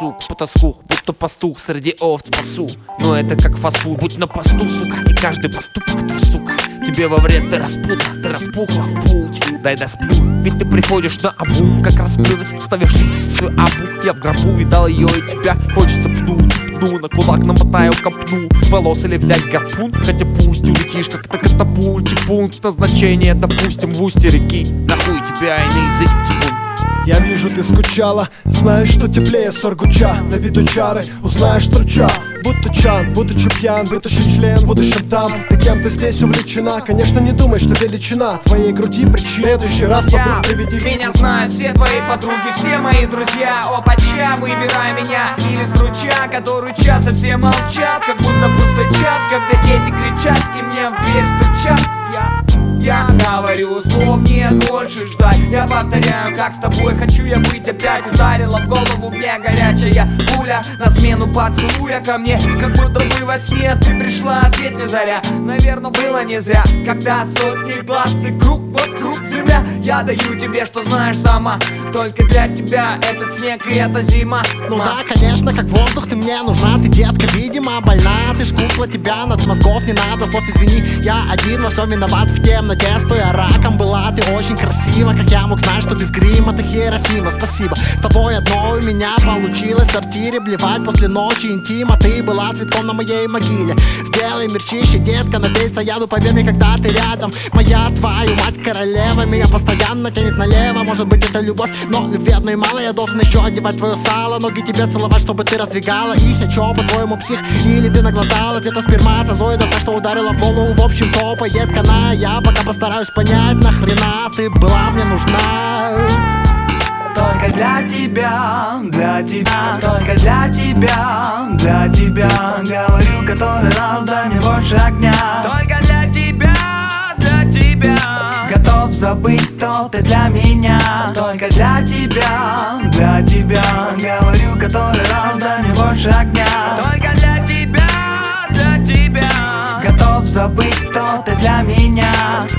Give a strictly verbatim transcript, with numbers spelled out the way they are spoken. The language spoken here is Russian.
сук, по тоску, будто пастух среди овц пасу. Но это как фастфуд, будь на посту, сука. И каждый поступок ты, сука, тебе во вред. Ты распутал, ты распухла в путь. Дай досплю, ведь ты приходишь на обум. Как расплюнуть, ставишь свою абу. Я в гробу видал ее и тебя хочется пнуть. Пну на кулак, намотаю копну волос или взять гарпун. Хотя пусть улетишь, как на катапульте. Пункт назначения, допустим, в устье реки. Нахуй тебя и на язык типун. Я вижу, ты скучала, знаешь, что теплее Сургуча. На виду чары, узнаешь труча. Будто чан, будучи пьян, вытащи член, в будущем там. Ты кем-то здесь увлечена, конечно, не думай, что величина твоей груди причина. В следующий раз побудь, приведи. Меня знают все твои подруги, все мои друзья. Опача, выбирай меня или струча, который час, а все молчат, как будто просто чат, когда дети кричат и мне в дверь стучат. Я Я говорю, слов нет больше ждать. Я повторяю, как с тобой хочу я быть опять. Ударила в голову мне горячая пуля на смену поцелуя ко мне, как будто бы во сне ты пришла, свет не заря. Наверное, было не зря, когда сотни глаз и круг вокруг земля. Я даю тебе, что знаешь сама, только для тебя этот снег и эта зима. Ну да, конечно, как воздух ты мне нужна. Ты, детка, видимо, больна. Ты ж кукла, тебя над мозгов не надо. Слов извини, я один во всем виноват. В темноте стоя раком была ты очень красива. Как я мог знать, что без грима ты Хиросима. Спасибо, с тобой одно у меня получилось. В сортире блевать после ночи интима. Ты была цветком на моей могиле. Сделай мерчище, детка, напейся яду. Поверь мне, когда ты рядом. Моя твою мать королева меня постоянно тянет налево. Может быть, это любовь, но любви мало. Я должен еще одевать твое сало, ноги тебе целовать, чтобы ты раздвигала их. Я чё, по-твоему, псих? Или ты наглоталась где-то сперматозоидов, так что ударила в голову. В общем, топает канал. Я пока постараюсь понять, нахрена ты была мне нужна. Только для тебя, для тебя, только для тебя, для тебя. Говорю который раз, дай мне больше огня. Только для тебя, для тебя. Готов забыть, кто ты для меня. Только для тебя, для тебя. Говорю который раз, дай мне больше огня. Только для тебя, для тебя. Готов забыть, кто ты для меня.